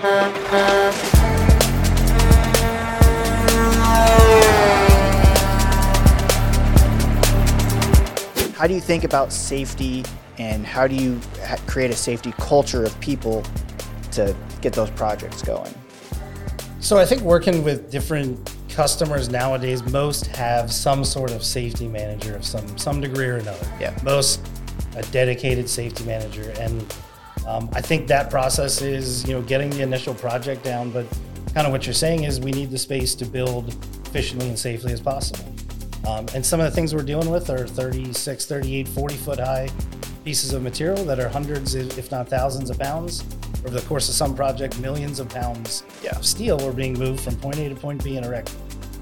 How do you think about safety, and how do you create a safety culture of people to get those projects going? So I think working with different customers nowadays, most have some sort of safety manager of some degree or another. Yeah. Most a dedicated safety manager, and I think that process is getting the initial project down. But kind of what you're saying is we need the space to build efficiently and safely as possible. And some of the things we're dealing with are 36, 38, 40 foot high pieces of material that are hundreds, if not thousands of pounds. Over the course of some project, millions of pounds of steel are being moved from point A to point B and erected.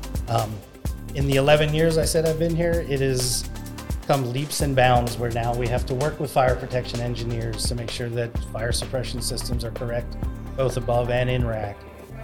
In the 11 years I said I've been here, it has come leaps and bounds where now we have to work with fire protection engineers to make sure that fire suppression systems are correct, both above and in rack.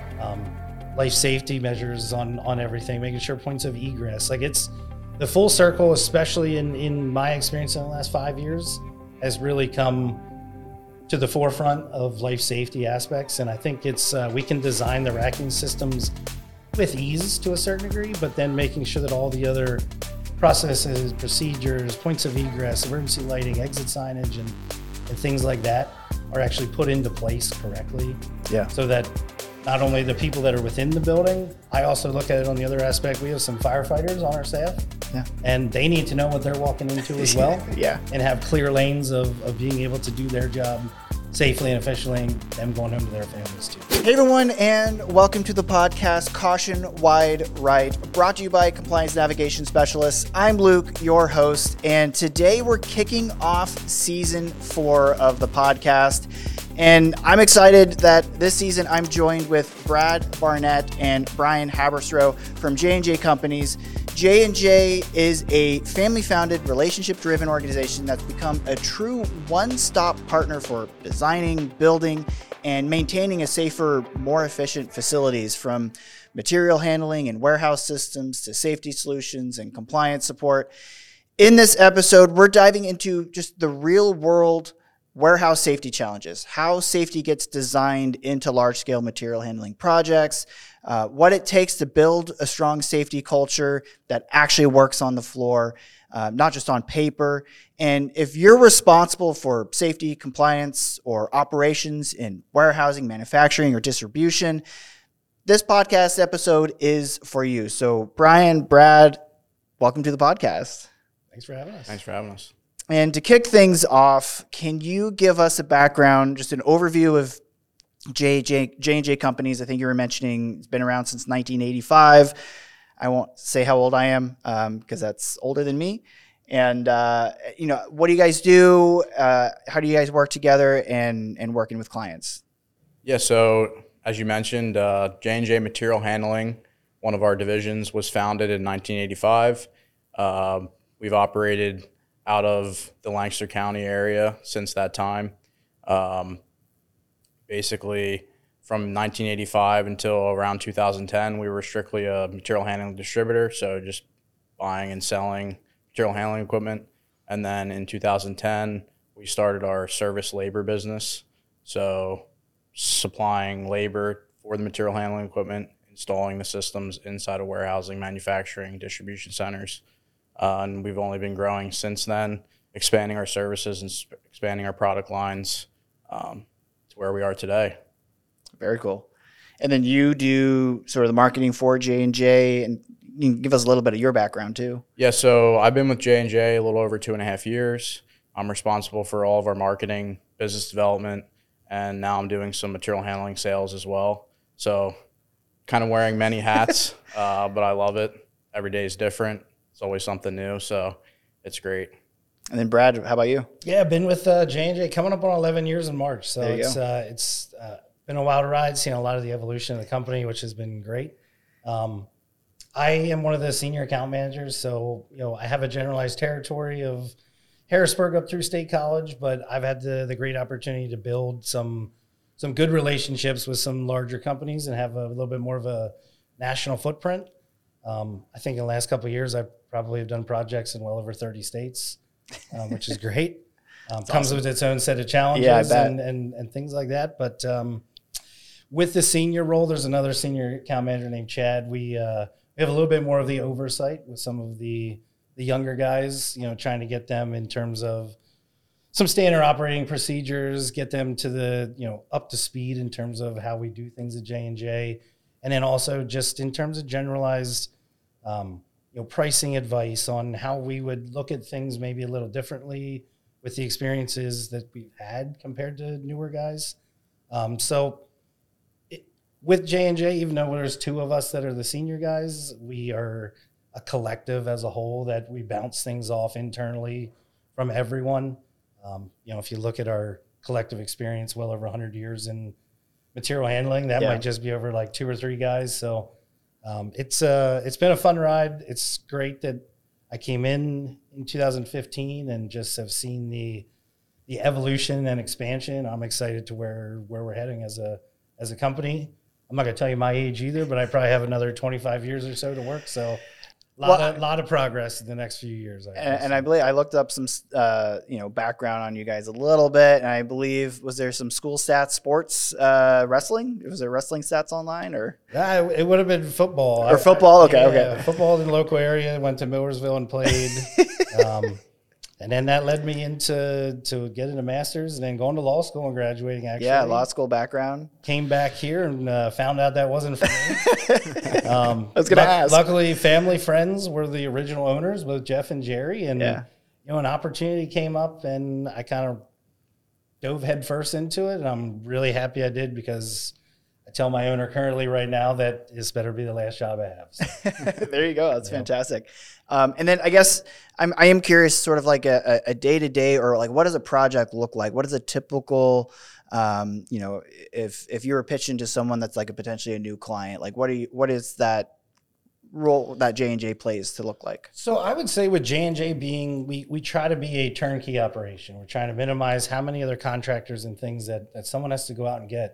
Life safety measures on everything, making sure points of egress. Like, it's the full circle, especially in my experience in the last 5 years, has really come to the forefront of life safety aspects. And I think it's we can design the racking systems with ease to a certain degree, but then making sure that all the other processes, procedures, points of egress, emergency lighting, exit signage, and things like that are actually put into place correctly. Yeah. So that not only the people that are within the building, I also look at it on the other aspect. We have some firefighters on our staff, and they need to know what they're walking into as well, and have clear lanes of being able to do their job safely and efficiently, and them going home to their families too. Hey everyone, and welcome to the podcast Caution Wide Right, brought to you by Compliance Navigation Specialists. I'm Luke, your host, and today we're kicking off season 4 of the podcast. And I'm excited that this season I'm joined with Brad Barnett and Brian Haberstroh from J&J Companies. J&J is a family-founded, relationship-driven organization that's become a true one-stop partner for designing, building, and maintaining a safer, more efficient facilities, from material handling and warehouse systems to safety solutions and compliance support. In this episode, we're diving into just the real-world warehouse safety challenges, how safety gets designed into large-scale material handling projects, what it takes to build a strong safety culture that actually works on the floor, not just on paper. And if you're responsible for safety, compliance, or operations in warehousing, manufacturing, or distribution, this podcast episode is for you. So Brian, Brad, welcome to the podcast. Thanks for having us. Thanks for having us. And to kick things off, can you give us a background, just an overview of J&J Companies? I think you were mentioning it's been around since 1985. I won't say how old I am because that's older than me. And, what do you guys do? How do you guys work together and working with clients? Yeah, so as you mentioned, J&J Material Handling, one of our divisions, was founded in 1985. We've operated out of the Lancaster County area since that time. Basically, from 1985 until around 2010, we were strictly a material handling distributor, so just buying and selling material handling equipment. And then in 2010, we started our service labor business, so supplying labor for the material handling equipment, installing the systems inside of warehousing, manufacturing, distribution centers. And we've only been growing since then, expanding our services and expanding our product lines to where we are today. Very cool. And then you do sort of the marketing for J&J, and you can give us a little bit of your background too. Yeah, so I've been with J&J a little over 2.5 years. I'm responsible for all of our marketing, business development, and now I'm doing some material handling sales as well. So kind of wearing many hats, but I love it. Every day is different. It's always something new, so it's great. And then Brad, how about you? Yeah, I've been with J&J coming up on 11 years in March. So it's been a wild ride, seeing a lot of the evolution of the company, which has been great. I am one of the senior account managers, so I have a generalized territory of Harrisburg up through State College, but I've had the great opportunity to build some good relationships with some larger companies and have a little bit more of a national footprint. I think in the last couple of years, I probably have done projects in well over 30 states, which is great. Comes with its own set of challenges and things like that. But with the senior role, there's another senior account manager named Chad. We have a little bit more of the oversight with some of the younger guys, trying to get them in terms of some standard operating procedures, get them to the, up to speed in terms of how we do things at J&J. And then also just in terms of generalized, pricing advice on how we would look at things maybe a little differently with the experiences that we've had compared to newer guys. With J&J, even though there's two of us that are the senior guys, we are a collective as a whole that we bounce things off internally from everyone. If you look at our collective experience, well over 100 years in material handling, that might just be over like 2 or 3 guys. So it's been a fun ride. It's great that I came in 2015 and just have seen the evolution and expansion. I'm excited to where we're heading as a company. I'm not going to tell you my age either, but I probably have another 25 years or so to work. So a lot of progress in the next few years. I believe I looked up some, background on you guys a little bit. And I believe, was there some school stats, sports, wrestling? Was there wrestling stats online or? It would have been football. Or football? Okay. Football in the local area. Went to Millersville and played. And then that led me to getting a master's and then going to law school and graduating, actually. Yeah, law school background. Came back here and found out that wasn't for me. I was going to ask. Luckily, family friends were the original owners, both Jeff and Jerry. And, an opportunity came up and I kind of dove headfirst into it. And I'm really happy I did because I tell my owner currently right now that this better be the last job I have. So. There you go. That's fantastic. And then I guess I am curious, sort of like a day-to-day, or like what does a project look like? What is a typical, if you were pitching to someone that's like potentially a new client, like what is that role that J&J plays to look like? So I would say with J&J being, we try to be a turnkey operation. We're trying to minimize how many other contractors and things that someone has to go out and get.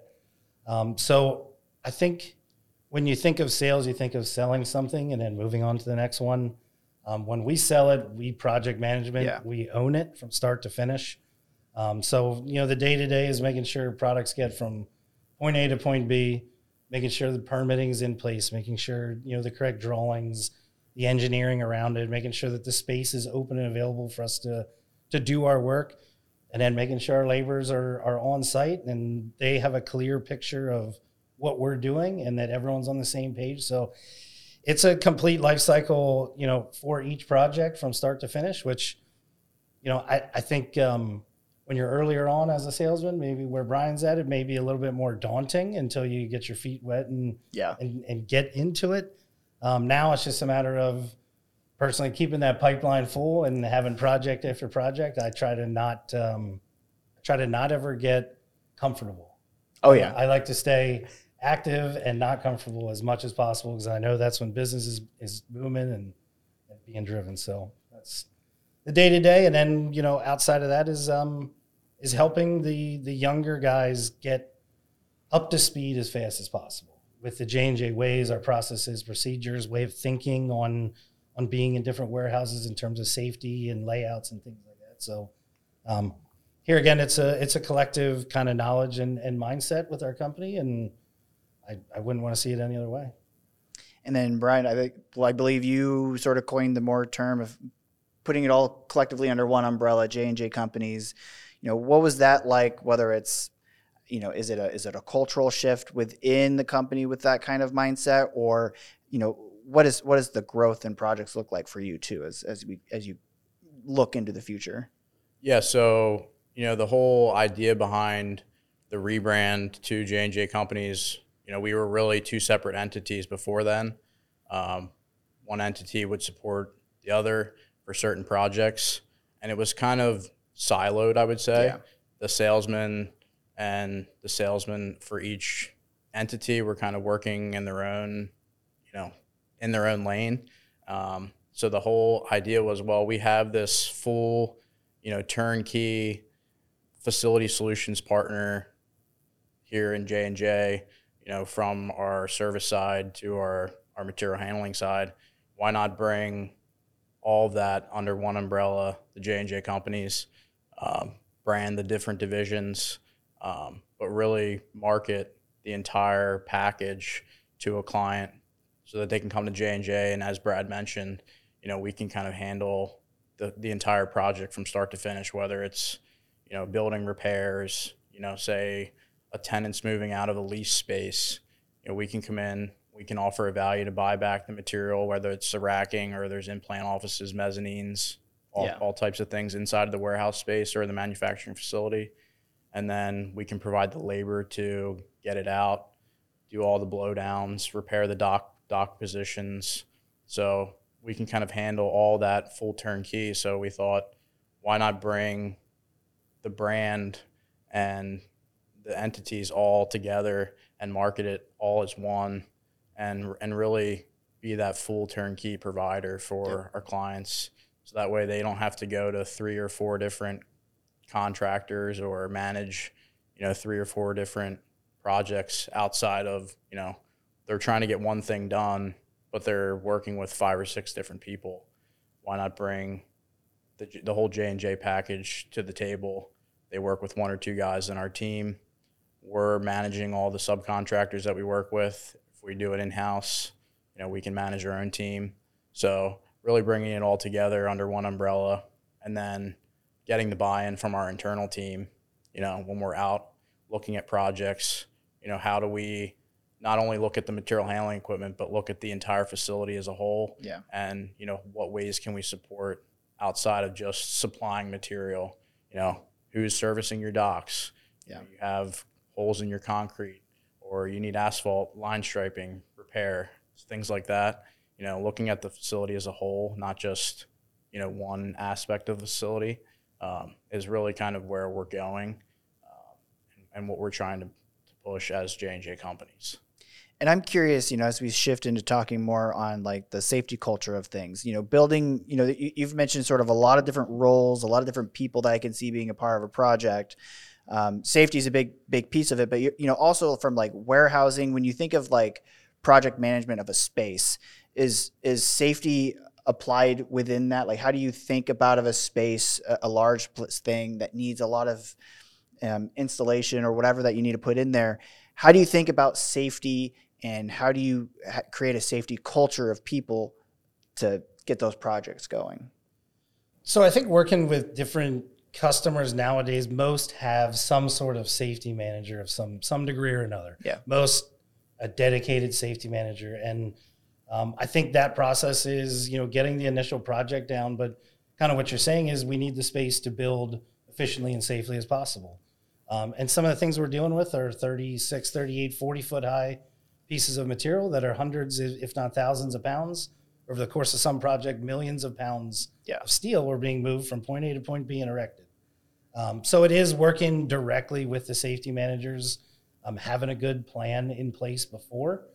So I think when you think of sales, you think of selling something and then moving on to the next one. When we sell it, we project management, we own it from start to finish. So the day-to-day is making sure products get from point A to point B, making sure the permitting is in place, making sure, the correct drawings, the engineering around it, making sure that the space is open and available for us to do our work. And then making sure our laborers are on site and they have a clear picture of what we're doing and that everyone's on the same page. So it's a complete life cycle, for each project from start to finish, which, I think when you're earlier on as a salesman, maybe where Brian's at, it may be a little bit more daunting until you get your feet wet and get into it. Now it's just a matter of personally keeping that pipeline full and having project after project. I try to not ever get comfortable. Oh yeah. I like to stay active and not comfortable as much as possible because I know that's when business is booming and being driven. So that's the day to day. And then, outside of that is helping the younger guys get up to speed as fast as possible with the J&J ways, our processes, procedures, way of thinking on being in different warehouses in terms of safety and layouts and things like that. So here again, it's a collective kind of knowledge and mindset with our company, and I wouldn't want to see it any other way. And then Brian, I believe you sort of coined the more term of putting it all collectively under one umbrella, J&J companies. What was that like? Whether it's, is it a cultural shift within the company with that kind of mindset, or what is the growth in projects look like for you too, as you look into the future? Yeah. So, the whole idea behind the rebrand to J&J companies, we were really 2 separate entities before then. One entity would support the other for certain projects, and it was kind of siloed, I would say. Yeah. The salesman for each entity were kind of working in their own, lane. So the whole idea was, well, we have this full, turnkey facility solutions partner here in J&J, from our service side to our material handling side. Why not bring all of that under one umbrella, the J&J companies, brand the different divisions, but really market the entire package to a client so that they can come to J&J. And as Brad mentioned, we can kind of handle the entire project from start to finish, whether it's, building repairs, say a tenant's moving out of a lease space, we can come in, we can offer a value to buy back the material, whether it's the racking or there's in-plant offices, mezzanines, all types of things inside of the warehouse space or the manufacturing facility. And then we can provide the labor to get it out, do all the blowdowns, repair the dock positions. So we can kind of handle all that full turnkey. So we thought, why not bring the brand and the entities all together and market it all as one and really be that full turnkey provider for our clients. So that way they don't have to go to 3 or 4 different contractors or manage, 3 or 4 different projects outside of, they're trying to get one thing done, but they're working with 5 or 6 different people. Why not bring the whole J&J package to the table? They work with 1 or 2 guys in our team. We're managing all the subcontractors that we work with. If we do it in-house, we can manage our own team. So really bringing it all together under one umbrella and then getting the buy-in from our internal team, when we're out looking at projects, how do we not only look at the material handling equipment, but look at the entire facility as a whole? Yeah. And, what ways can we support outside of just supplying material? Who's servicing your docks? Yeah. You have holes in your concrete, or you need asphalt, line striping, repair, things like that. Looking at the facility as a whole, not just, one aspect of the facility, is really kind of where we're going and what we're trying to push as J&J companies. And I'm curious, as we shift into talking more on like the safety culture of things, building, you've mentioned sort of a lot of different roles, a lot of different people that I can see being a part of a project. Safety is a big piece of it, but also from like warehousing, when you think of like project management of a space, is safety applied within that? Like, how do you think about of a space, a large thing that needs a lot of installation or whatever that you need to put in there? How do you think about safety, and how do you create a safety culture of people to get those projects going? So I think working with different customers nowadays, most have some sort of safety manager of some degree or another. Yeah. Most a dedicated safety manager. And I think that process is, getting the initial project down, but kind of what you're saying is we need the space to build efficiently and safely as possible. And some of the things we're dealing with are 36, 38, 40-foot high pieces of material that are hundreds, if not thousands of pounds. Over the course of some project, millions of pounds of steel were being moved from point A to point B and erected. So it is working directly with the safety managers, having a good plan in place before,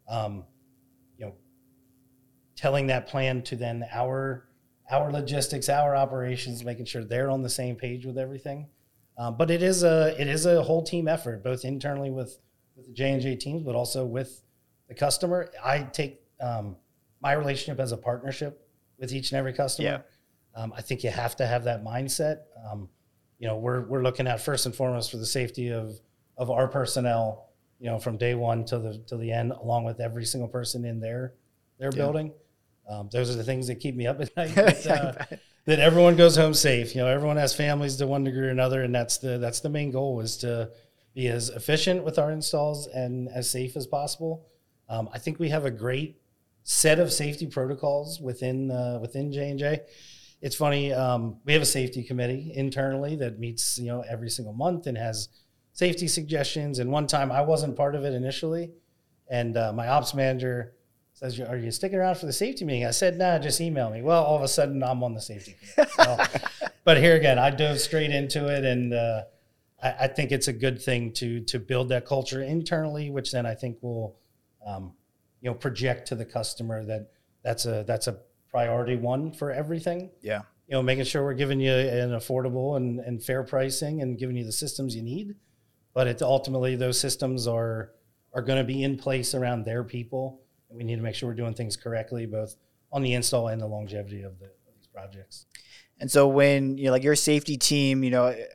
telling that plan to then our logistics, our operations, making sure they're on the same page with everything. But it is a whole team effort, both internally with the J&J teams, but also with the customer. I take my relationship as a partnership with each and every customer. Yeah. I think you have to have that mindset. We're looking at first and foremost for the safety of our personnel, from day one till the end, along with every single person in their building. Those are the things that keep me up at night. That everyone goes home safe. Everyone has families to one degree or another, and that's the main goal, is to be as efficient with our installs and as safe as possible. I think we have a great set of safety protocols within J&J. It's funny, we have a safety committee internally that meets every single month and has safety suggestions. And one time I wasn't part of it initially, and my ops manager says, "Are you sticking around for the safety meeting?" I said, "Nah, just email me." Well, all of a sudden I'm on the safety committee. So, but here again, I dove straight into it, and I think it's a good thing to build that culture internally, which then I think will project to the customer that that's a priority one for everything. Yeah. Making sure we're giving you an affordable and fair pricing and giving you the systems you need. But it's ultimately those systems are going to be in place around their people. And we need to make sure we're doing things correctly, both on the install and the longevity of these projects. And so when, like your safety team,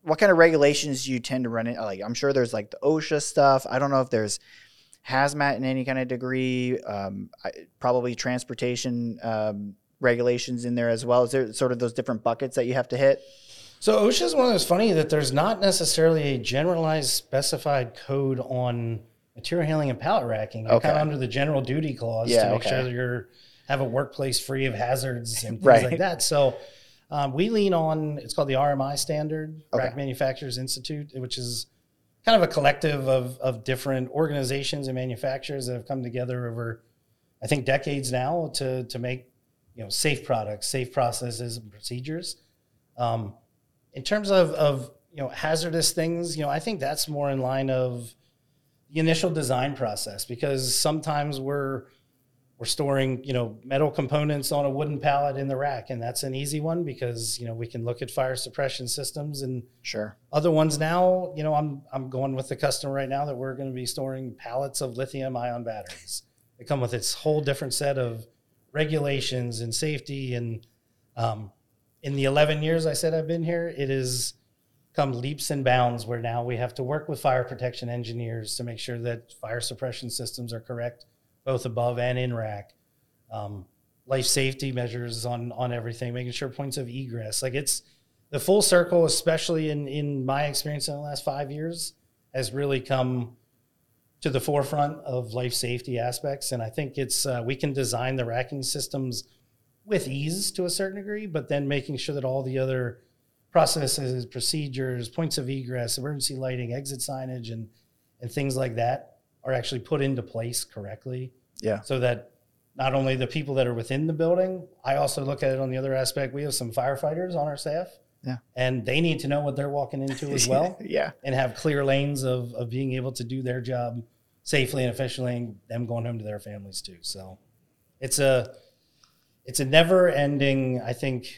what kind of regulations do you tend to run in? Like, I'm sure there's like the OSHA stuff. I don't know if there's hazmat in any kind of degree, probably transportation regulations in there as well. Is there sort of those different buckets that you have to hit? So OSHA is one of those funny that there's not necessarily a generalized specified code on material handling and pallet racking. You're kind of under the general duty clause to make sure that you have a workplace free of hazards and things like that. So we lean on, it's called the RMI standard, Rack Manufacturers Institute, which is kind of a collective of different organizations and manufacturers that have come together over, I think, decades now to make, safe products, safe processes and procedures. In terms of hazardous things, I think that's more in line of the initial design process, because sometimes we're storing, metal components on a wooden pallet in the rack, and that's an easy one because, we can look at fire suppression systems. And other ones now, I'm going with the customer right now that we're going to be storing pallets of lithium ion batteries. They come with its whole different set of regulations and safety. And in the 11 years I said I've been here, it has come leaps and bounds where now we have to work with fire protection engineers to make sure that fire suppression systems are correct, both above and in rack. Life safety measures on everything, making sure points of egress. Like, it's the full circle, especially in my experience in the last 5 years, has really come to the forefront of life safety aspects. And I think it's we can design the racking systems with ease to a certain degree, but then making sure that all the other processes, procedures, points of egress, emergency lighting, exit signage, and things like that are actually put into place correctly. Yeah. So that not only the people that are within the building, I also look at it on the other aspect. We have some firefighters on our staff. Yeah. And they need to know what they're walking into as well. Yeah. And have clear lanes of being able to do their job safely and efficiently, and them going home to their families too. So it's a never ending, I think,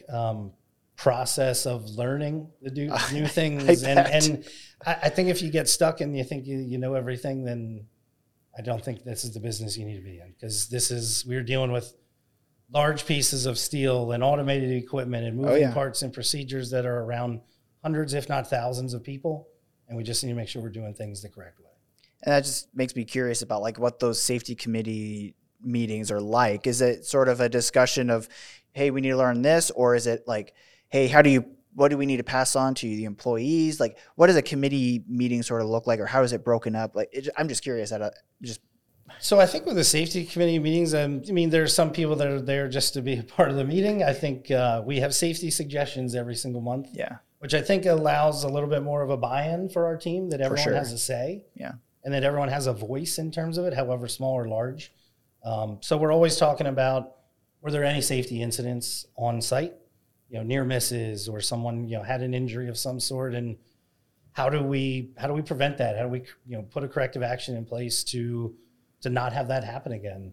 process of learning the new things. And I think if you get stuck and you think you know everything, then I don't think this is the business you need to be in, because we're dealing with large pieces of steel and automated equipment and moving parts and procedures that are around hundreds, if not thousands of people. And we just need to make sure we're doing things the correct way. And that just makes me curious about like what those safety committee meetings are like. Is it sort of a discussion of, hey, we need to learn this? Or is it like, hey, what do we need to pass on to the employees? Like, what does a committee meeting sort of look like, or how is it broken up? Like, I'm just curious. So I think with the safety committee meetings, there's some people that are there just to be a part of the meeting. I think we have safety suggestions every single month. Yeah. Which I think allows a little bit more of a buy-in for our team, that everyone has a say. Yeah. And that everyone has a voice in terms of it, however small or large. So we're always talking about, were there any safety incidents on site? Near misses, or someone, had an injury of some sort, and how do we prevent that? How do we, put a corrective action in place to not have that happen again?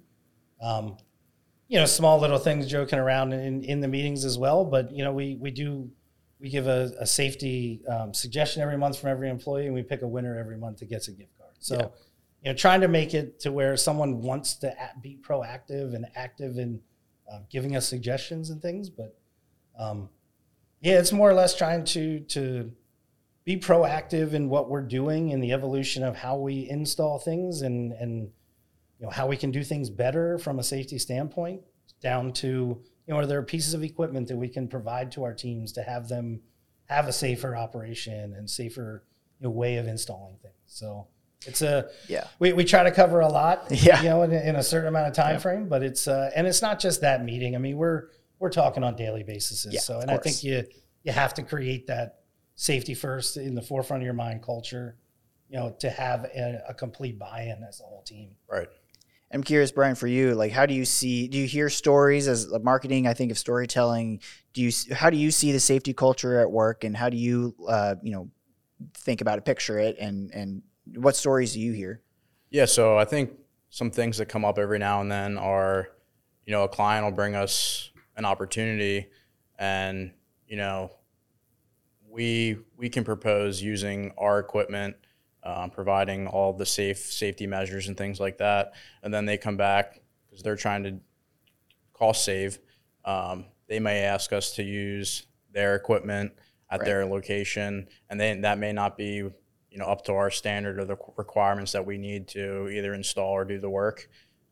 Small little things joking around in the meetings as well. But, we give a safety suggestion every month from every employee, and we pick a winner every month that gets a gift card. So, trying to make it to where someone wants to be proactive and active in giving us suggestions and things. But, it's more or less trying to be proactive in what we're doing in the evolution of how we install things and how we can do things better from a safety standpoint, down to, are there pieces of equipment that we can provide to our teams to have them have a safer operation and safer way of installing things. So it's we try to cover a lot, in a certain amount of time frame, but it's and it's not just that meeting. We're talking on daily basis. So, and I think you have to create that safety first in the forefront of your mind culture, to have a complete buy-in as a whole team. Right. I'm curious, Brian, for you, like, do you hear stories as marketing? I think of storytelling. How do you see the safety culture at work, and how do you, think about it, picture it, and what stories do you hear? Yeah. So I think some things that come up every now and then are, a client will bring us an opportunity, and, we can propose using our equipment, providing all the safety measures and things like that. And then they come back because they're trying to cost save. They may ask us to use their equipment at their location, and then that may not be up to our standard or the requirements that we need to either install or do the work.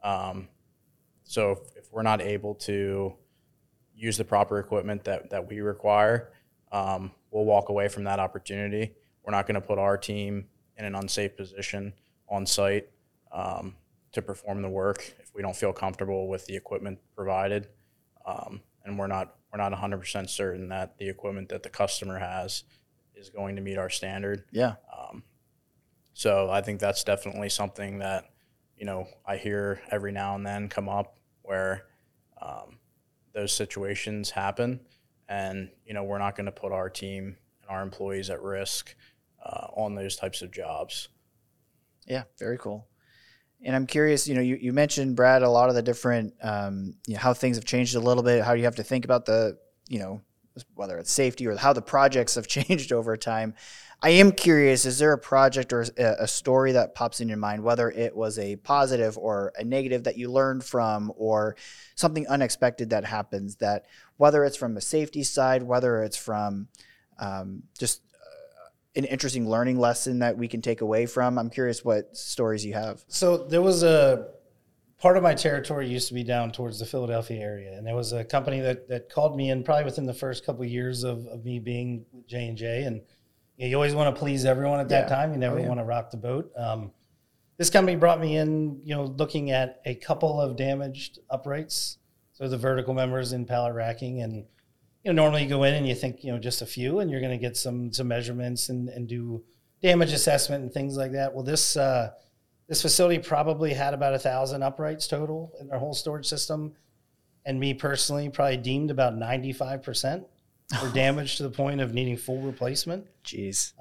So if we're not able to use the proper equipment that we require, we'll walk away from that opportunity. We're not going to put our team in an unsafe position on site to perform the work if we don't feel comfortable with the equipment provided, and we're not 100% certain that the equipment that the customer has is going to meet our standard. Yeah. So I think that's definitely something that I hear every now and then come up where those situations happen, and we're not going to put our team and our employees at risk on those types of jobs. Yeah, very cool. And I'm curious, you mentioned, Brad, a lot of the different, how things have changed a little bit, how you have to think about the, whether it's safety or how the projects have changed over time. I am curious, is there a project or a story that pops in your mind, whether it was a positive or a negative that you learned from, or something unexpected that happens, that whether it's from a safety side, whether it's from just an interesting learning lesson that we can take away from? I'm curious what stories you have. So there was a part of my territory used to be down towards the Philadelphia area, and there was a company that called me in probably within the first couple of years of me being with J&J, and you always want to please everyone at that time. You never want to rock the boat. This company brought me in, looking at a couple of damaged uprights, so the vertical members in pallet racking, and normally you go in and you think, just a few, and you're going to get some measurements and do damage assessment and things like that. Well, this facility probably had about 1,000 uprights total in their whole storage system. And me personally probably deemed about 95% were damaged to the point of needing full replacement. Jeez.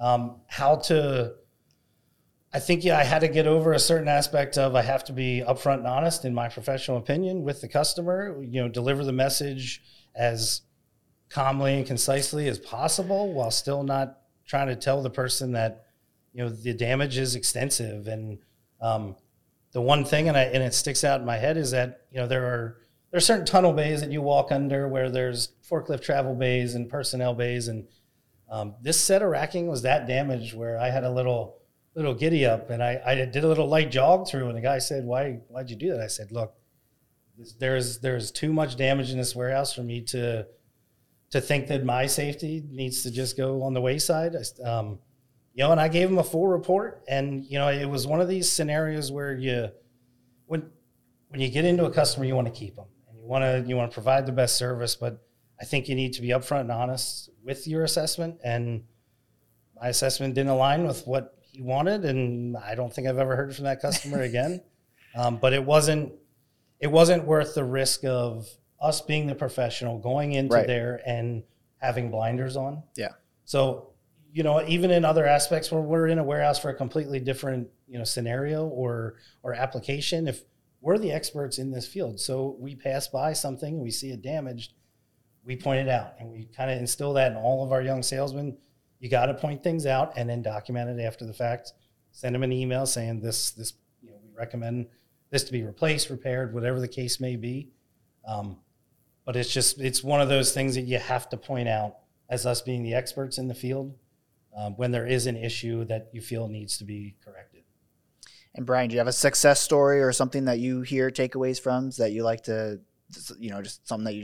I think, I had to get over a certain aspect of, I have to be upfront and honest in my professional opinion with the customer, deliver the message as calmly and concisely as possible while still not trying to tell the person that, the damage is extensive. And the one thing, and it sticks out in my head, is that, there are certain tunnel bays that you walk under where there's forklift travel bays and personnel bays. And this set of racking was that damaged where I had a little giddy up, and I did a little light jog through, and the guy said, why'd you do that? I said, look, there's too much damage in this warehouse for me to think that my safety needs to just go on the wayside. And I gave him a full report, and, it was one of these scenarios where when you get into a customer, you want to keep them, and you want to provide the best service, but I think you need to be upfront and honest with your assessment, and my assessment didn't align with what he wanted, and I don't think I've ever heard from that customer again. But it wasn't worth the risk of us being the professional going into there and having blinders on. Yeah. So, even in other aspects where we're in a warehouse for a completely different, scenario or application, if we're the experts in this field, so we pass by something, we see it damaged, we point it out, and we kind of instill that in all of our young salesmen. You got to point things out and then document it after the fact. Send them an email saying this, we recommend this to be replaced, repaired, whatever the case may be. But it's one of those things that you have to point out as us being the experts in the field when there is an issue that you feel needs to be corrected. And Brian, do you have a success story or something that you hear takeaways from that you like to, just something that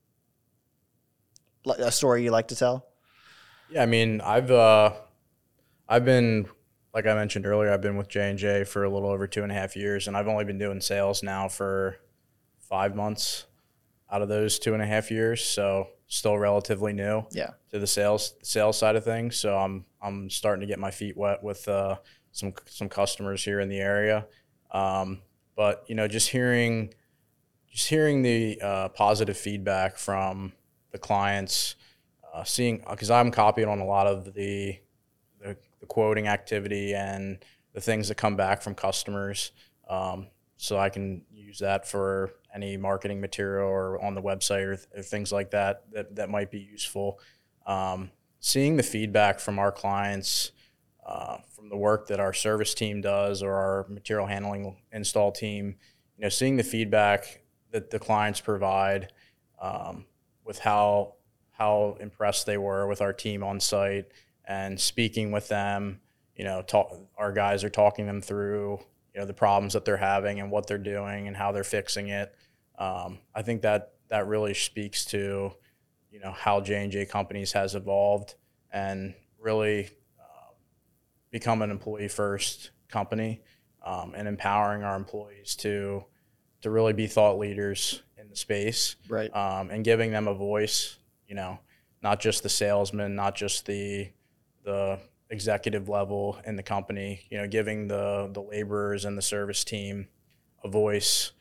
a story you like to tell? Yeah, I mean, I've been, like I mentioned earlier, I've been with J&J for a little over 2.5 years, and I've only been doing sales now for 5 months out of those 2.5 years, so still relatively new to the sales side of things. So I'm starting to get my feet wet with some customers here in the area. But just hearing the positive feedback from the clients, seeing, because I'm copying on a lot of the quoting activity and the things that come back from customers, so I can use that for any marketing material or on the website or things like that might be useful. Seeing the feedback from our clients, from the work that our service team does or our material handling install team, seeing the feedback that the clients provide, with how how impressed they were with our team on site and speaking with them. Our guys are talking them through, the problems that they're having and what they're doing and how they're fixing it. I think that really speaks to, how J&J Companies has evolved and really become an employee-first company, and empowering our employees to really be thought leaders in the space, right? And giving them a voice, not just the salesman, not just the executive level in the company, giving the laborers and the service team a voice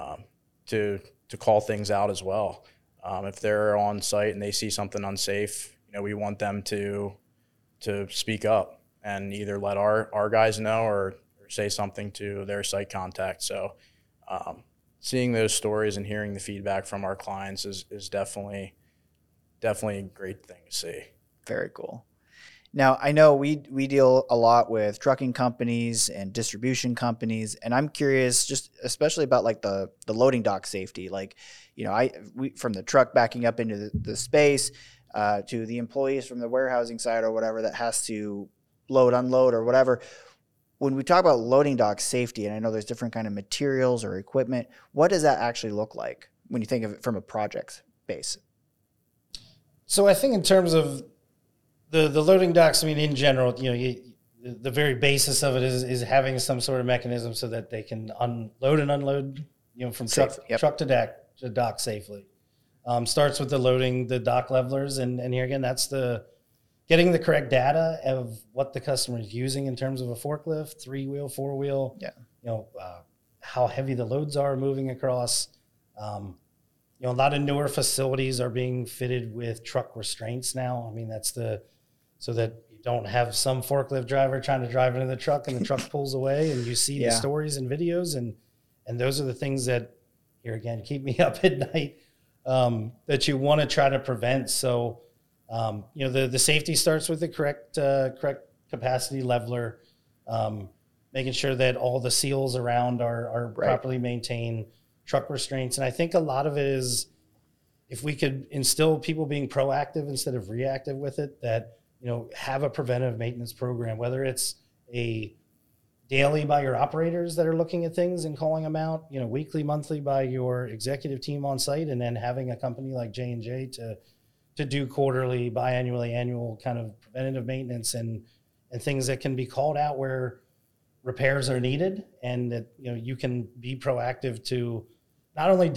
to call things out as well. If they're on site and they see something unsafe, we want them to speak up and either let our guys know or say something to their site contact. So seeing those stories and hearing the feedback from our clients is definitely a great thing to see. Very cool. Now, I know we deal a lot with trucking companies and distribution companies, and I'm curious, just especially about like the loading dock safety. Like, we from the truck backing up into the space to the employees from the warehousing side or whatever that has to load, unload, or whatever. When we talk about loading dock safety, and I know there's different kind of materials or equipment, what does that actually look like when you think of it from a project base? So I think in terms of the loading docks, I mean, in general, the very basis of it is having some sort of mechanism so that they can unload and unload, from truck to dock safely. Starts with the loading, the dock levelers, and here again, that's getting the correct data of what the customer is using in terms of a forklift, 3-wheel, 4-wheel. Yeah. How heavy the loads are moving across. A lot of newer facilities are being fitted with truck restraints now. I mean, so that you don't have some forklift driver trying to drive into the truck and the truck pulls away, and you see the stories and videos, and those are the things that, here again, keep me up at night, that you want to try to prevent. So, the safety starts with the correct capacity leveler, making sure that all the seals around are properly maintained, truck restraints. And I think a lot of it is, if we could instill people being proactive instead of reactive with it, that, have a preventive maintenance program, whether it's a daily by your operators that are looking at things and calling them out, weekly, monthly by your executive team on site, and then having a company like J&J to do quarterly, biannually, annual kind of preventative maintenance and things that can be called out where repairs are needed, and that, you can be proactive to not only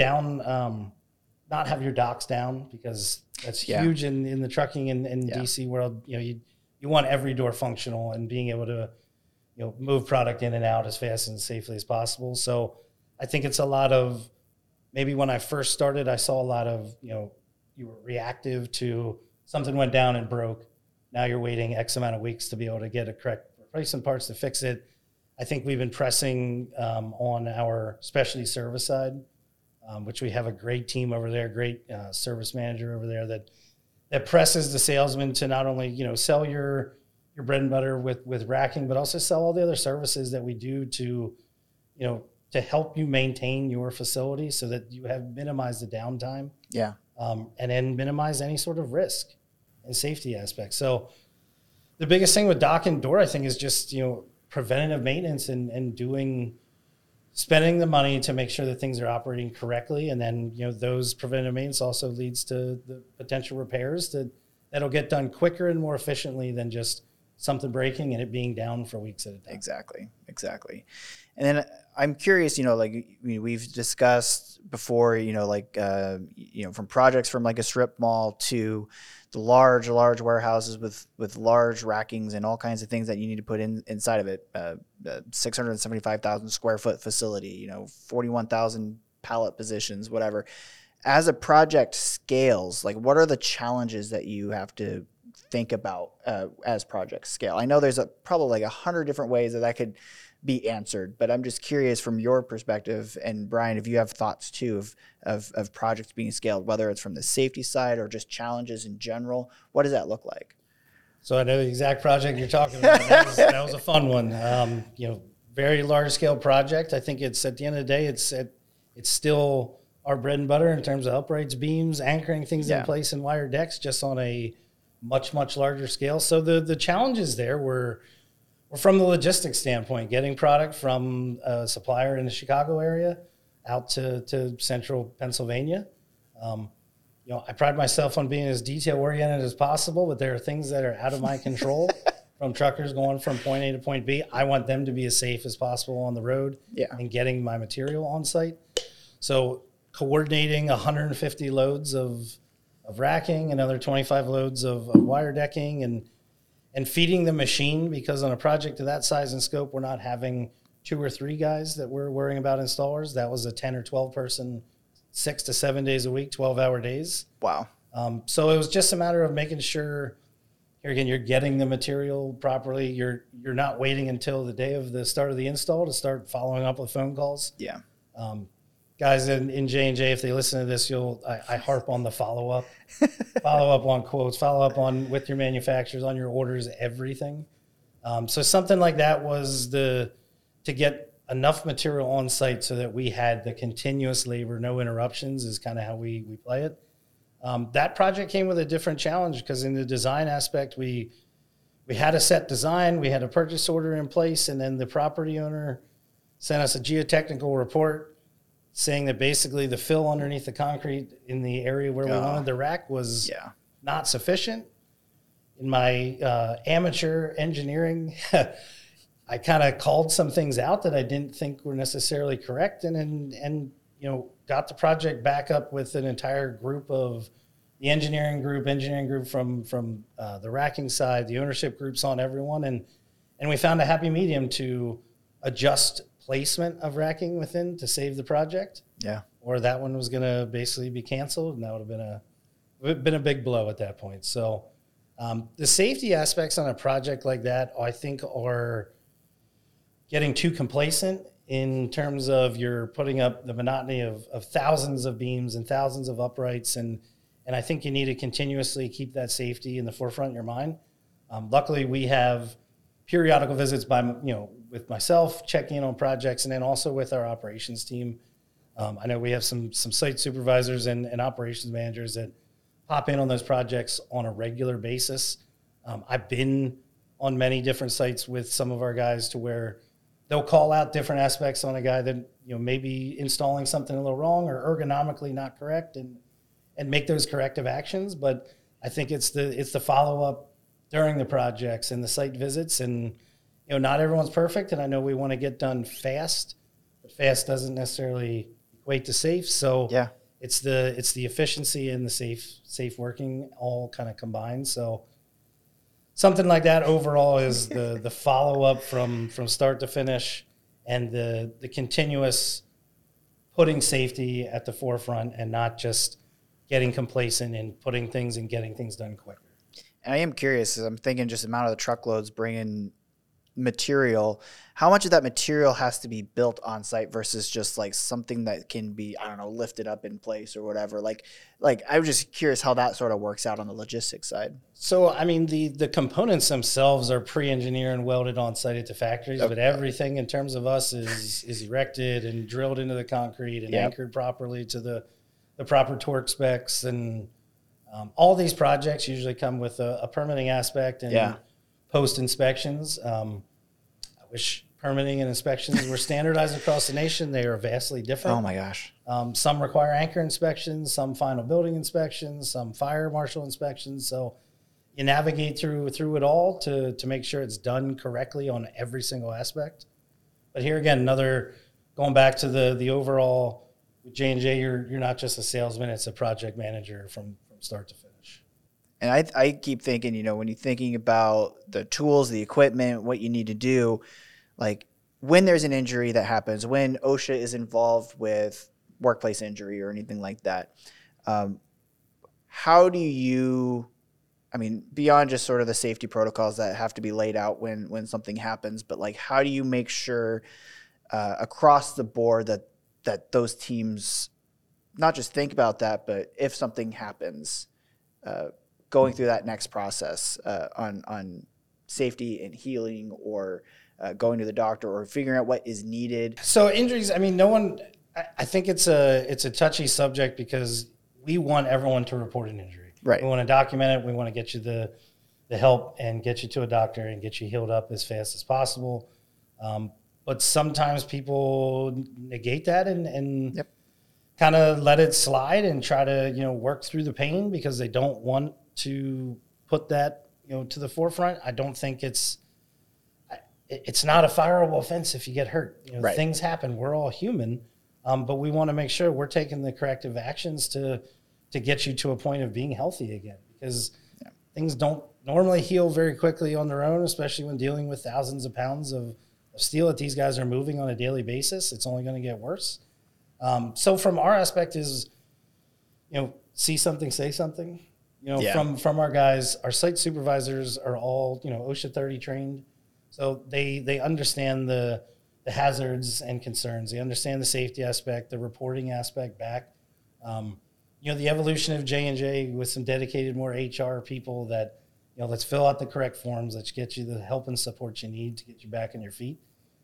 not have your docks down, because that's huge in the trucking and DC world. You want every door functional and being able to, move product in and out as fast and safely as possible. So I think it's a lot of, maybe when I first started, I saw a lot of, you were reactive to something went down and broke. Now you're waiting X amount of weeks to be able to get a correct replacement parts to fix it. I think we've been pressing on our specialty service side, which we have a great team over there, great service manager over there that presses the salesman to not only, sell your bread and butter with racking, but also sell all the other services that we do to help you maintain your facility so that you have minimized the downtime. Yeah. And then minimize any sort of risk and safety aspects. So the biggest thing with dock and door, I think, is just, preventative maintenance and spending the money to make sure that things are operating correctly. And then, those preventative maintenance also leads to the potential repairs that'll get done quicker and more efficiently than just something breaking and it being down for weeks at a time. Exactly. And then I'm curious, we've discussed before, from projects from like a strip mall to the large warehouses with large rackings and all kinds of things that you need to put inside of it. 675,000 square foot facility, 41,000 pallet positions, whatever. As a project scales, like, what are the challenges that you have to think about as projects scale? I know there's probably like 100 different ways that could be answered, but I'm just curious from your perspective, and Brian, if you have thoughts too of projects being scaled, whether it's from the safety side or just challenges in general. What does that look like? So I know the exact project you're talking about. That was a fun one. Very large scale project. I think it's, at the end of the day, it's still our bread and butter in terms of uprights, beams, anchoring things in place and wire decks, just on a much, much larger scale. So the challenges there were from the logistics standpoint, getting product from a supplier in the Chicago area out to central Pennsylvania. I pride myself on being as detail-oriented as possible, but there are things that are out of my control from truckers going from point A to point B. I want them to be as safe as possible on the road and getting my material on site. So coordinating 150 loads of racking, another 25 loads of wire decking, and feeding the machine, because on a project of that size and scope, we're not having 2 or 3 guys that we're worrying about installers. That was a 10 or 12 person, 6 to 7 days a week, 12-hour days. Wow. So it was just a matter of making sure, here again, you're getting the material properly. You're not waiting until the day of the start of the install to start following up with phone calls. Yeah. Guys in J&J, if they listen to this, I harp on the follow-up on quotes, follow up on with your manufacturers, on your orders, everything. So something like that was to get enough material on site so that we had the continuous labor, no interruptions, is kind of how we play it. That project came with a different challenge, because in the design aspect, we had a set design, we had a purchase order in place, and then the property owner sent us a geotechnical report saying that basically the fill underneath the concrete in the area where we wanted the rack was not sufficient. In my amateur engineering, I kind of called some things out that I didn't think were necessarily correct, and got the project back up with an entire group of the engineering group from the racking side, the ownership groups, on everyone, and we found a happy medium to adjust placement of racking within to save the project. Yeah. Or that one was going to basically be canceled, and that would have been a big blow at that point. So the safety aspects on a project like that, I think, are getting too complacent in terms of you're putting up the monotony of thousands of beams and thousands of uprights, and I think you need to continuously keep that safety in the forefront of your mind. Luckily, we have periodical visits with myself, checking in on projects, and then also with our operations team. I know we have some site supervisors and operations managers that pop in on those projects on a regular basis. I've been on many different sites with some of our guys to where they'll call out different aspects on a guy that maybe installing something a little wrong or ergonomically not correct, and make those corrective actions. But I think it's the follow-up during the projects and the site visits, and not everyone's perfect, and I know we want to get done fast, but fast doesn't necessarily equate to safe. So it's the efficiency and the safe working all kind of combined. So something like that overall is the follow-up from start to finish, and the continuous putting safety at the forefront, and not just getting complacent and putting things and getting things done quicker. And I am curious, as I'm thinking just the amount of the truckloads bringing material, how much of that material has to be built on site versus just like something that can be, I don't know, lifted up in place or whatever. Like I was just curious how that sort of works out on the logistics side. So, I mean, the components themselves are pre-engineered and welded on site at the factories, but everything in terms of us is erected and drilled into the concrete and anchored properly to the proper torque specs. And all these projects usually come with a permitting aspect and post inspections. I wish permitting and inspections were standardized across the nation. They are vastly different. Oh my gosh. Some require anchor inspections, some final building inspections, some fire marshal inspections. So you navigate through it all to make sure it's done correctly on every single aspect. But here again, going back to the overall, with J&J, you're not just a salesman, it's a project manager from start to finish. And I keep thinking, when you're thinking about the tools, the equipment, what you need to do, like when there's an injury that happens, when OSHA is involved with workplace injury or anything like that, how do you, beyond just sort of the safety protocols that have to be laid out when something happens, but like how do you make sure across the board that those teams not just think about that, but if something happens, going through that next process on safety and healing, or going to the doctor, or figuring out what is needed? So injuries, no one I think it's a touchy subject because we want everyone to report an injury. Right. We want to document it. We want to get you the help and get you to a doctor and get you healed up as fast as possible. But sometimes people negate that and Yep. kind of let it slide and try to, work through the pain because they don't want to put that, to the forefront. I don't think it's not a fireable offense if you get hurt. Right. Things happen. We're all human. But we want to make sure we're taking the corrective actions to get you to a point of being healthy again, because things don't normally heal very quickly on their own, especially when dealing with thousands of pounds of steel that these guys are moving on a daily basis. It's only going to get worse. So from our aspect is, see something, say something. From our guys, our site supervisors are all, OSHA 30 trained. So they understand the hazards and concerns. They understand the safety aspect, the reporting aspect back. The evolution of J&J with some dedicated more HR people that, let's fill out the correct forms. Let's get you the help and support you need to get you back on your feet.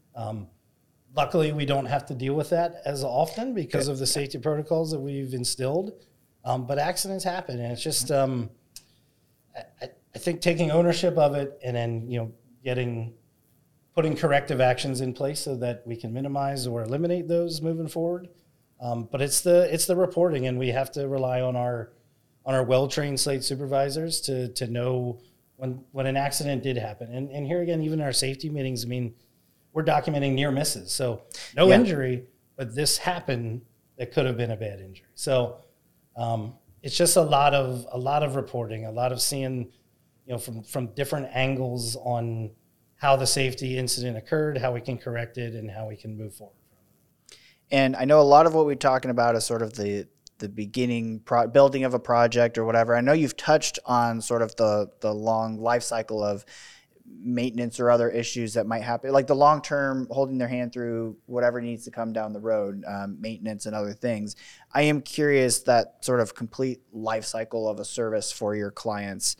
Luckily, we don't have to deal with that as often because of the safety protocols that we've instilled. But accidents happen, and it's just I think taking ownership of it and then putting corrective actions in place so that we can minimize or eliminate those moving forward. But it's the reporting, and we have to rely on our well-trained site supervisors to know when an accident did happen. And here again, even in our safety meetings, we're documenting near misses. So no injury, but this happened that could have been a bad injury. So it's just a lot of reporting, a lot of seeing, from different angles on how the safety incident occurred, how we can correct it, and how we can move forward. And I know a lot of what we're talking about is sort of the beginning building of a project or whatever. I know you've touched on sort of the long life cycle of maintenance or other issues that might happen, like the long-term holding their hand through whatever needs to come down the road, maintenance and other things. I am curious that sort of complete life cycle of a service for your clients.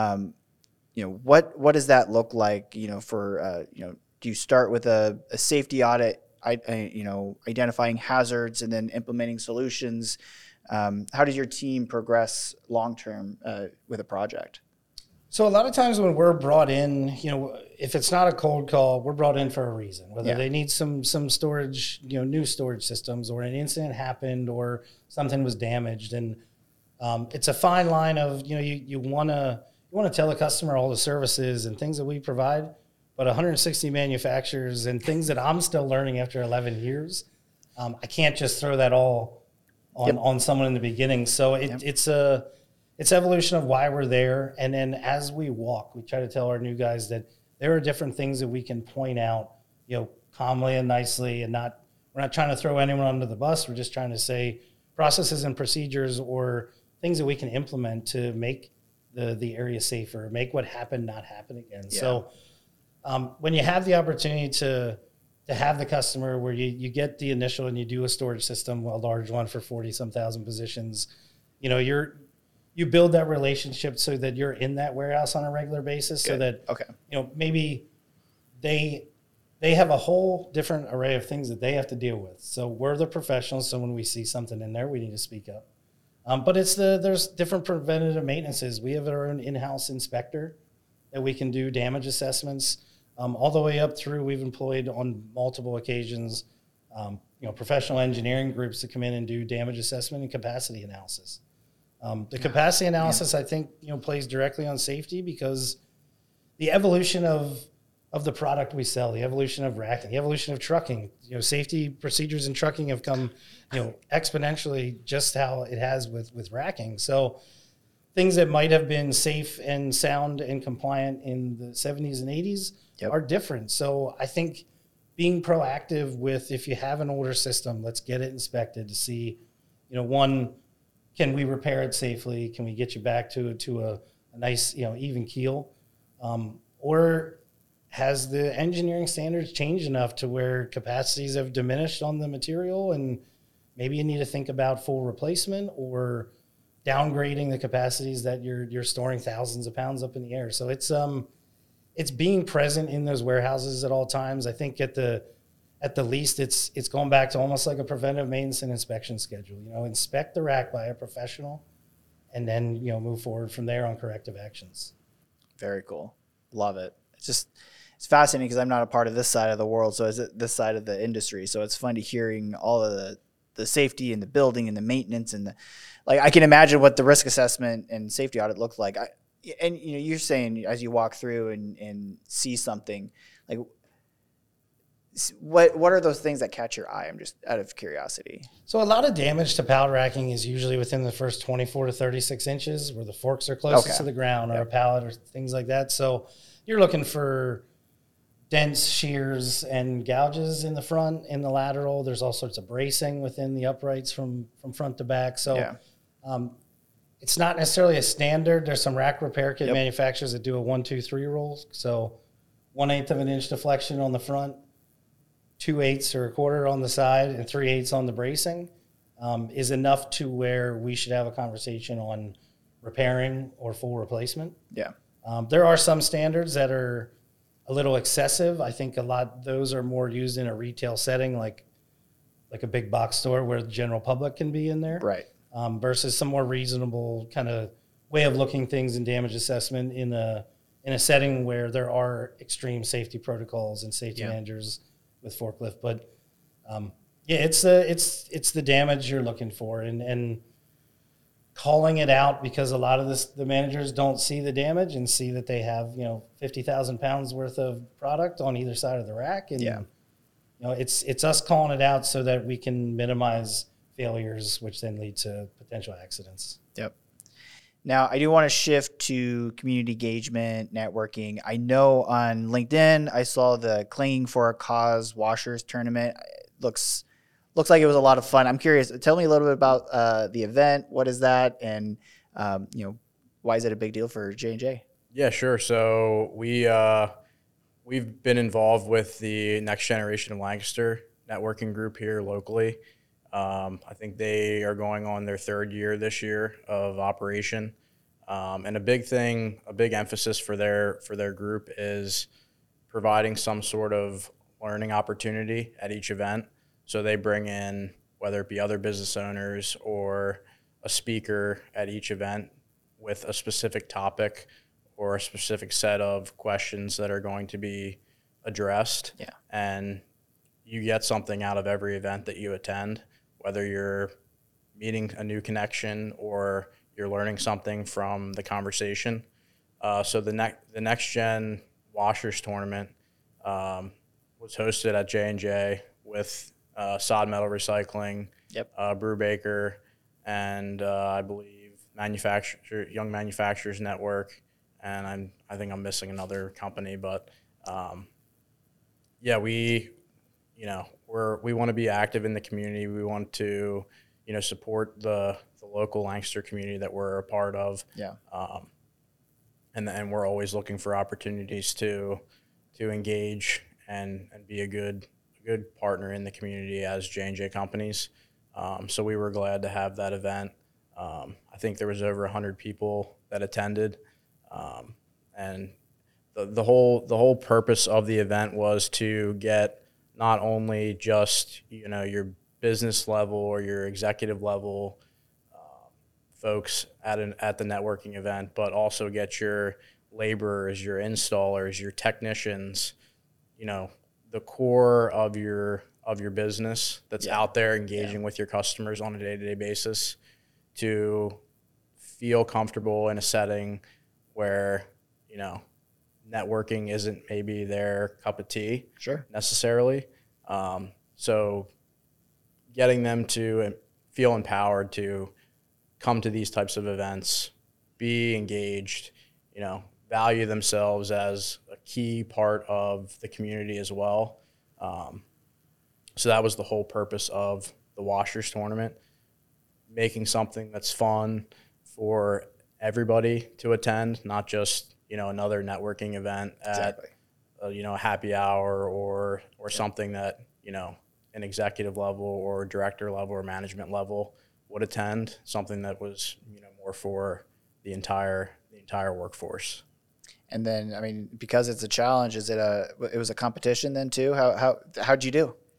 What does that look like? Do you start with a safety audit, identifying hazards and then implementing solutions? How does your team progress long-term with a project? So a lot of times when we're brought in, if it's not a cold call, we're brought in for a reason, whether they need some storage, new storage systems, or an incident happened or something was damaged. And it's a fine line of, you want to tell the customer all the services and things that we provide, but 160 manufacturers and things that I'm still learning after 11 years, I can't just throw that all on someone in the beginning. So it's evolution of why we're there. And then as we walk, we try to tell our new guys that there are different things that we can point out, calmly and nicely, and we're not trying to throw anyone under the bus. We're just trying to say processes and procedures or things that we can implement to make the area safer, make what happened not happen again. Yeah. So when you have the opportunity to have the customer where you get the initial and you do a storage system, a large one for 40-some thousand positions, you build that relationship so that you're in that warehouse on a regular basis. Good. So that, maybe they have a whole different array of things that they have to deal with. So we're the professionals. So when we see something in there, we need to speak up. But there's different preventative maintenances. We have our own in-house inspector that we can do damage assessments, all the way up through. We've employed on multiple occasions, professional engineering groups to come in and do damage assessment and capacity analysis. The capacity analysis, I think, plays directly on safety because the evolution of the product we sell, the evolution of racking, the evolution of trucking, safety procedures in trucking have come, exponentially just how it has with racking. So things that might have been safe and sound and compliant in the 70s and 80s are different. So I think being proactive with, if you have an older system, let's get it inspected to see, one, can we repair it safely? Can we get you back to a nice, even keel? Or has the engineering standards changed enough to where capacities have diminished on the material and maybe you need to think about full replacement or downgrading the capacities that you're storing thousands of pounds up in the air. So it's being present in those warehouses at all times. I think at the at the least, it's going back to almost like a preventive maintenance and inspection schedule. Inspect the rack by a professional, and then move forward from there on corrective actions. Very cool. Love it. It's fascinating because I'm not a part of this side of the world, so it's this side of the industry. So it's fun to hearing all of the safety and the building and the maintenance and I can imagine what the risk assessment and safety audit looked like. You're saying as you walk through and see something, like what are those things that catch your eye? I'm just out of curiosity. So a lot of damage to pallet racking is usually within the first 24 to 36 inches where the forks are closest to the ground or a pallet or things like that. So you're looking for dents, shears, and gouges in the front, in the lateral. There's all sorts of bracing within the uprights from front to back. So it's not necessarily a standard. There's some rack repair kit manufacturers that do a 1, 2, 3 roll. So 1/8 of an inch deflection on the front, 2/8 or 1/4 on the side, and 3/8 on the bracing is enough to where we should have a conversation on repairing or full replacement. Yeah. There are some standards that are a little excessive. I think those are more used in a retail setting, like a big box store where the general public can be in there. Right. Versus some more reasonable kind of way of looking things in damage assessment in a setting where there are extreme safety protocols and safety managers with forklift. But it's the damage you're looking for and calling it out, because a lot of the managers don't see the damage and see that they have 50,000 pounds worth of product on either side of the rack, and it's us calling it out so that we can minimize failures, which then lead to potential accidents. Yep. Now, I do want to shift to community engagement, networking. I know on LinkedIn, I saw the Clinging for a Cause Washers tournament. It looks like it was a lot of fun. I'm curious. Tell me a little bit about the event. What is that? And, why is it a big deal for J&J? Yeah, sure. So we've been involved with the Next Generation of Lancaster networking group here locally. I think they are going on their 3rd year this year of operation. And a big emphasis for their group is providing some sort of learning opportunity at each event. So they bring in, whether it be other business owners or a speaker at each event with a specific topic or a specific set of questions that are going to be addressed. Yeah. And you get something out of every event that you attend, whether you're meeting a new connection or you're learning something from the conversation. So the Next Gen Washers tournament was hosted at J&J with Sod Metal Recycling, Brubaker, and I believe Young Manufacturers Network, and I think I'm missing another company, but we want to be active in the community. We want to support the local Lancaster community that we're a part of. Yeah. And we're always looking for opportunities to engage and be a good partner in the community as J&J companies. So we were glad to have that event. I think there was over 100 people that attended. And the whole purpose of the event was to get not only just, your business level or your executive level folks at the networking event, but also get your laborers, your installers, your technicians, the core of your business that's out there engaging with your customers on a day-to-day basis, to feel comfortable in a setting where, networking isn't maybe their cup of tea necessarily. So getting them to feel empowered to come to these types of events, be engaged, value themselves as a key part of the community as well. So that was the whole purpose of the Washers tournament, making something that's fun for everybody to attend, not just, another networking event at, a happy hour or something that, an executive level or director level or management level would attend, something that was, more for the entire workforce. And then, because it's a challenge, it was a competition then too? How'd you do?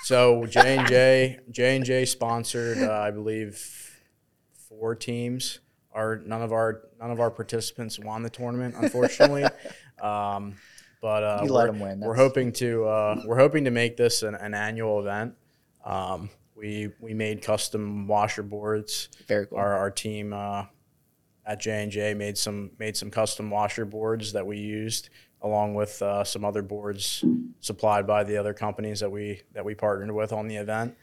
So J&J sponsored, I believe, 4 teams. None of our participants won the tournament, unfortunately. But You let them win. We're hoping to make this an annual event. We made custom washer boards. Very cool. Our team at J&J made some custom washer boards that we used, along with some other boards supplied by the other companies that we partnered with on the event.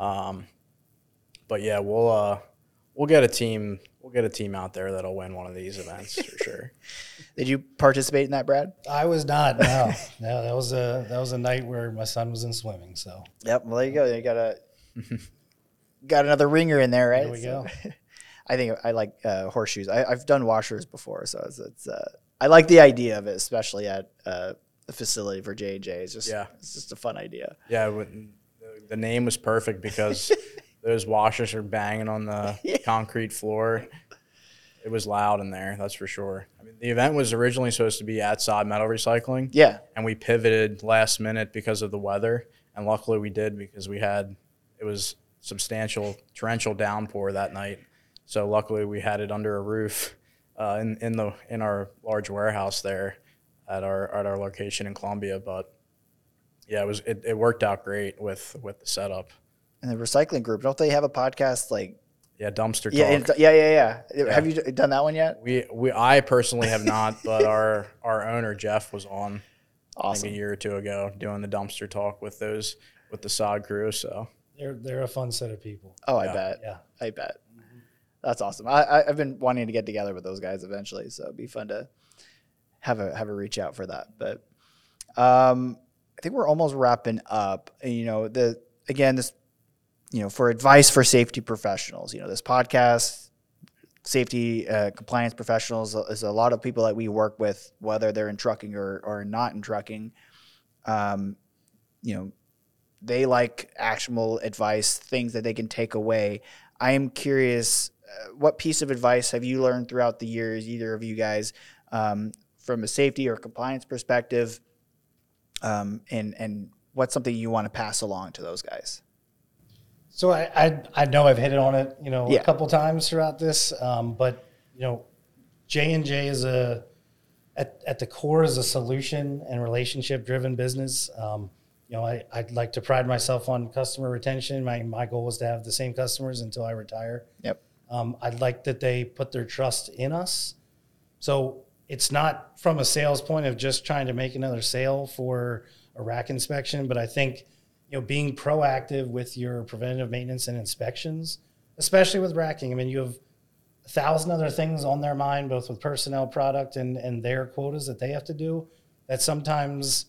But yeah, we'll get a team out there that'll win one of these events for sure. Did you participate in that, Brad? I was not. No, that was a night where my son was in swimming. So Yep. Well, there you go. You got another ringer in there, right? there we go. I think I like horseshoes. I've done washers before, so it's I like the idea of it, especially at the facility for J&J. It's just a fun idea. Yeah, the name was perfect because those washers are banging on the concrete floor. It was loud in there, that's for sure. I mean, the event was originally supposed to be at Sod Metal Recycling. Yeah. And we pivoted last minute because of the weather, and luckily we did because it was substantial torrential downpour that night. So luckily we had it under a roof in our large warehouse there at our location in Columbia. But yeah, it worked out great with the setup. And the recycling group, don't they have a podcast like? Yeah, Dumpster Talk. Yeah. Have you done that one yet? I personally have not, but our owner Jeff was on Awesome. like a year or two ago doing the Dumpster Talk with the Sod crew. So They're a fun set of people. Oh, I bet. Yeah. I bet. That's awesome. I've been wanting to get together with those guys eventually, so it'd be fun to have a reach out for that. But I think we're almost wrapping up. And, this, for advice for safety professionals, this podcast, safety compliance professionals is a lot of people that we work with, whether they're in trucking or not in trucking. They like actionable advice, things that they can take away. I am curious, what piece of advice have you learned throughout the years, either of you guys, from a safety or compliance perspective, and what's something you want to pass along to those guys? So I know I've hit it on it, a couple times throughout this, but J&J is at the core is a solution and relationship driven business. I'd like to pride myself on customer retention. My goal is to have the same customers until I retire. Yep. I'd like that they put their trust in us. So it's not from a sales point of just trying to make another sale for a rack inspection, but I think, being proactive with your preventative maintenance and inspections, especially with racking. I mean, you have 1,000 other things on their mind, both with personnel, product, and their quotas that they have to do, that sometimes,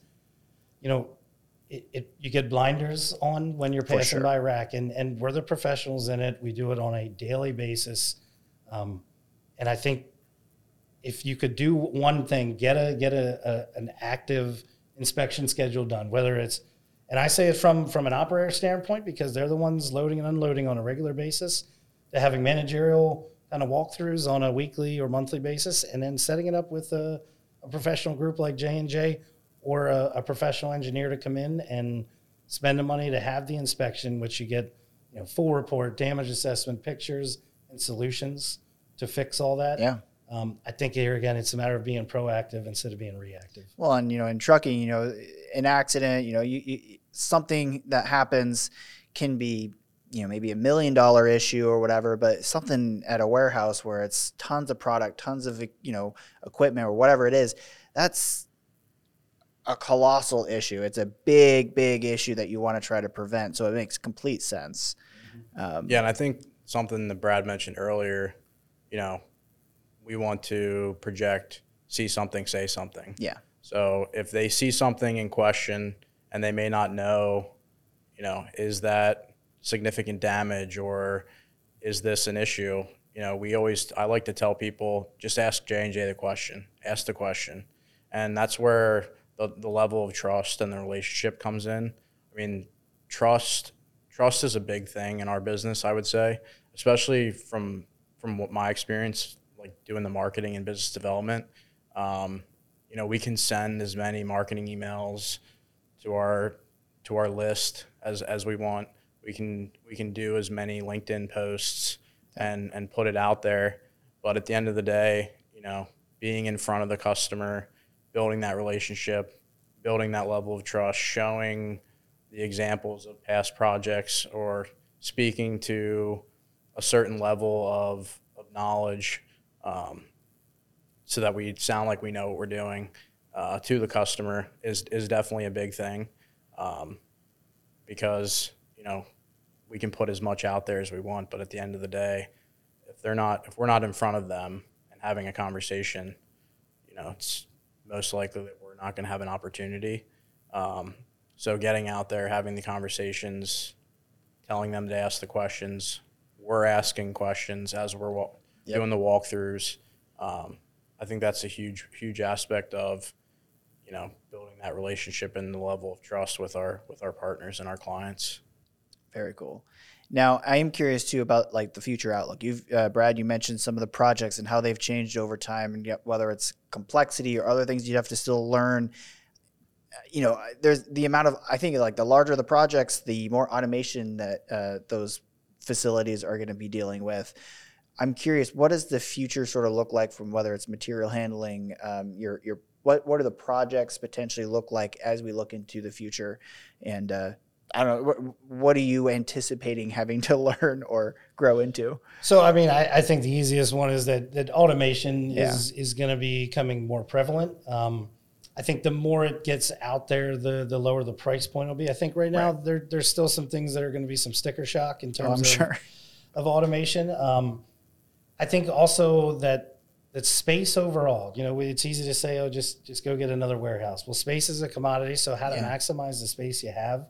you get blinders on when you're passing by rack, and we're the professionals in it. We do it on a daily basis. And I think if you could do one thing, get an active inspection schedule done, whether it's, and I say it from an operator standpoint, because they're the ones loading and unloading on a regular basis, to having managerial kind of walkthroughs on a weekly or monthly basis, and then setting it up with a professional group like J&J or a professional engineer to come in and spend the money to have the inspection, which you get, full report, damage assessment, pictures, and solutions to fix all that. Yeah. I think here again, it's a matter of being proactive instead of being reactive. Well, and in trucking, an accident, something that happens can be, maybe $1 million issue or whatever, but something at a warehouse where it's tons of product, tons of equipment or whatever it is, that's a colossal issue. It's a big issue that you want to try to prevent. So it makes complete sense. And I think something that Brad mentioned earlier, we want to project, see something, say something. Yeah. So if they see something in question and they may not know, is that significant damage or is this an issue? I like to tell people, just ask J&J the question, ask the question. And that's where the level of trust and the relationship comes in. I mean, trust is a big thing in our business, I would say, especially from what my experience, like doing the marketing and business development. We can send as many marketing emails to our list as we want. We can do as many LinkedIn posts and put it out there. But at the end of the day, being in front of the customer, building that relationship, building that level of trust, showing the examples of past projects, or speaking to a certain level of knowledge, so that we sound like we know what we're doing to the customer is definitely a big thing, because we can put as much out there as we want, but at the end of the day, if we're not in front of them and having a conversation, it's most likely that we're not going to have an opportunity. So getting out there, having the conversations, telling them to ask the questions, we're asking questions as we're doing the walkthroughs. I think that's a huge aspect of, building that relationship and the level of trust with our partners and our clients. Very cool. Now, I am curious too about like the future outlook. Brad, you mentioned some of the projects and how they've changed over time, and whether it's complexity or other things you have to still learn. There's the amount of, I think, like the larger the projects, the more automation that those facilities are going to be dealing with. I'm curious, what does the future sort of look like from whether it's material handling, what do the projects potentially look like as we look into the future? And I don't know, what are you anticipating having to learn or grow into? So, I mean, I think the easiest one is that automation is going to be becoming more prevalent. I think the more it gets out there, the lower the price point will be. I think right now there's still some things that are going to be some sticker shock in terms of automation. I think also that space overall, it's easy to say, just go get another warehouse. Well, space is a commodity, so how to maximize the space you have.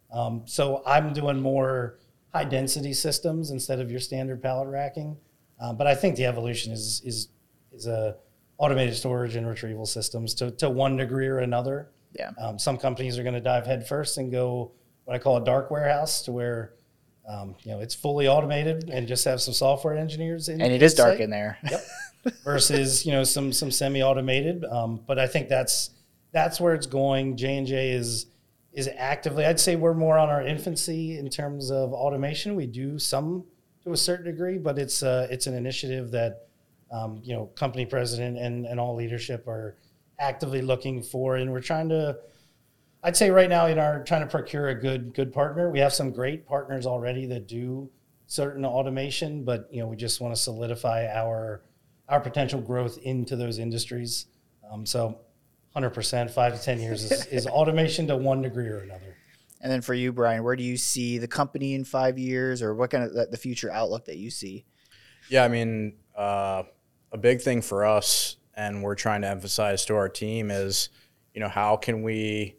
So I'm doing more high density systems instead of your standard pallet racking. But I think the evolution is automated storage and retrieval systems to one degree or another. Yeah. Some companies are going to dive head first and go what I call a dark warehouse, to where it's fully automated and just have some software engineers in. And it is dark in there. Yep. Versus some semi-automated. But I think that's where it's going. J&J is actively. I'd say we're more on our infancy in terms of automation. We do some to a certain degree, but it's an initiative that company president and all leadership are actively looking for, and we're trying to. I'd say right now trying to procure a good partner. We have some great partners already that do certain automation, but we just want to solidify our potential growth into those industries. So 100%, 5 to 10 years is automation to one degree or another. And then for you, Brian, where do you see the company in 5 years, or what kind of the future outlook that you see? Yeah, I mean, a big thing for us, and we're trying to emphasize to our team, is, how can we,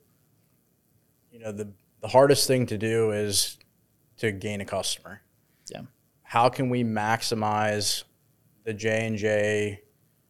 the hardest thing to do is to gain a customer. Yeah. How can we maximize the J&J,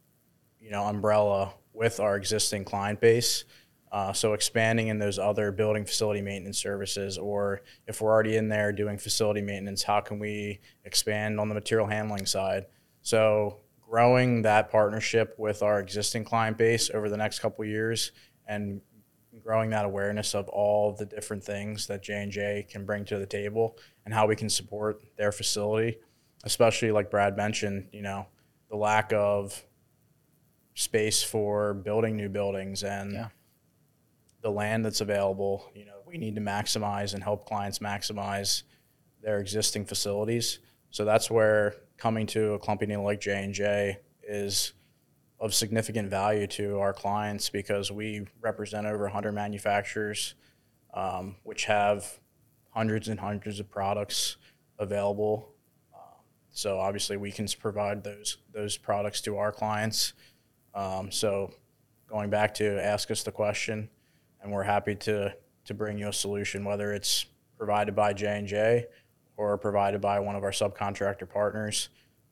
umbrella with our existing client base? So expanding in those other building facility maintenance services, or if we're already in there doing facility maintenance, how can we expand on the material handling side? So growing that partnership with our existing client base over the next couple of years, and growing that awareness of all the different things that J&J can bring to the table and how we can support their facility, especially like Brad mentioned, the lack of space for building new buildings and the land that's available. We need to maximize and help clients maximize their existing facilities. So that's where coming to a company like J&J is of significant value to our clients, because we represent over 100 manufacturers, which have hundreds and hundreds of products available. So obviously we can provide those products to our clients. So going back to ask us the question, and we're happy to bring you a solution, whether it's provided by J&J or provided by one of our subcontractor partners.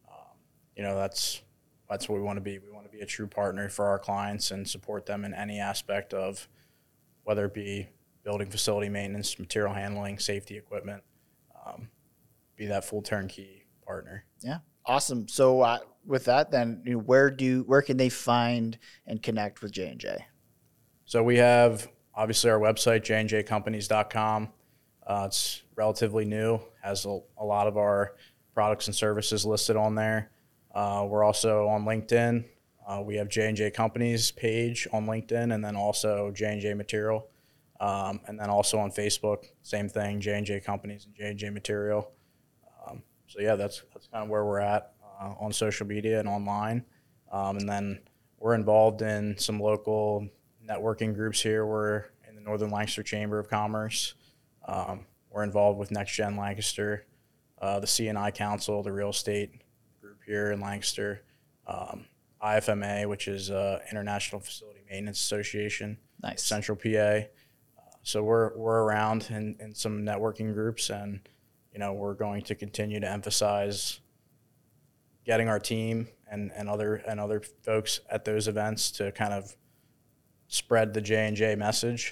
That's what we want to be. We want to be a true partner for our clients and support them in any aspect of, whether it be building facility maintenance, material handling, safety equipment, be that full turnkey partner. Yeah. Awesome. So with that, then where can they find and connect with J&J? So we have obviously our website, jnjcompanies.com. It's relatively new, has a lot of our products and services listed on there. We're also on LinkedIn. We have J&J Companies page on LinkedIn, and then also J&J Material. And then also on Facebook, same thing, J&J Companies and J&J Material. So yeah, that's kind of where we're at on social media and online. And then we're involved in some local networking groups here. We're in the Northern Lancaster Chamber of Commerce. We're involved with Next Gen Lancaster, the C&I Council, the real estate group here in Lancaster, IFMA, which is International Facility Maintenance Association, Nice. Central PA. So we're around in some networking groups, and we're going to continue to emphasize getting our team and other folks at those events to kind of spread the J&J message,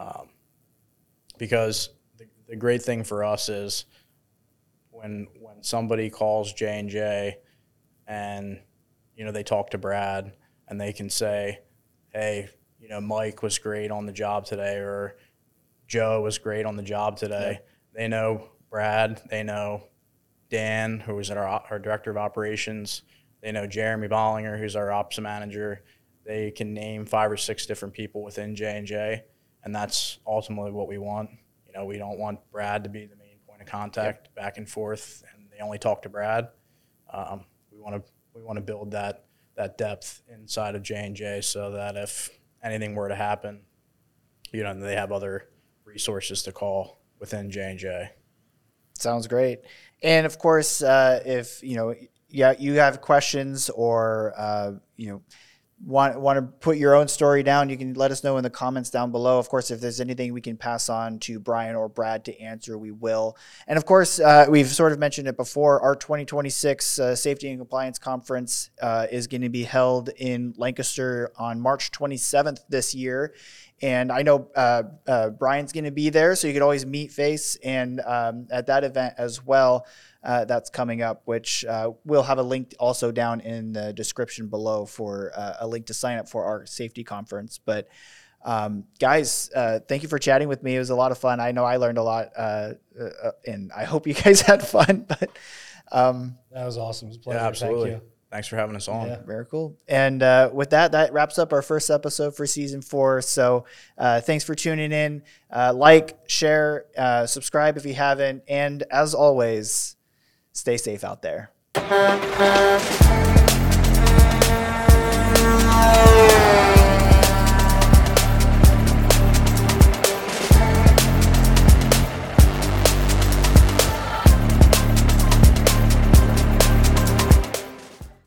because the great thing for us is when somebody calls J&J and they talk to Brad and they can say, hey, Mike was great on the job today, or Joe was great on the job today. Yep. They know Brad, they know Dan, who was our director of operations. They know Jeremy Bollinger, who's our ops manager. They can name 5 or 6 different people within J&J, and that's ultimately what we want. We don't want Brad to be the main point of contact back and forth, and they only talk to Brad. We want to build that depth inside of J&J so that if anything were to happen, they have other resources to call within J&J. Sounds great. And of course, if you have questions or want to put your own story down, you can let us know in the comments down below. Of course, if there's anything we can pass on to Brian or Brad to answer, we will. And of course, we've sort of mentioned it before, our 2026 Safety and Compliance Conference is going to be held in Lancaster on March 27th this year. And I know Brian's going to be there, so you could always meet face and at that event as well. That's coming up, which we'll have a link also down in the description below for a link to sign up for our safety conference. But guys, thank you for chatting with me. It was a lot of fun. I know I learned a lot, and I hope you guys had fun. But that was awesome. It was a pleasure. Yeah, absolutely. Thank you. Thanks for having us on. Yeah, very cool. And with that wraps up our first episode for season 4. So thanks for tuning in. Like, share, subscribe if you haven't. And as always, stay safe out there.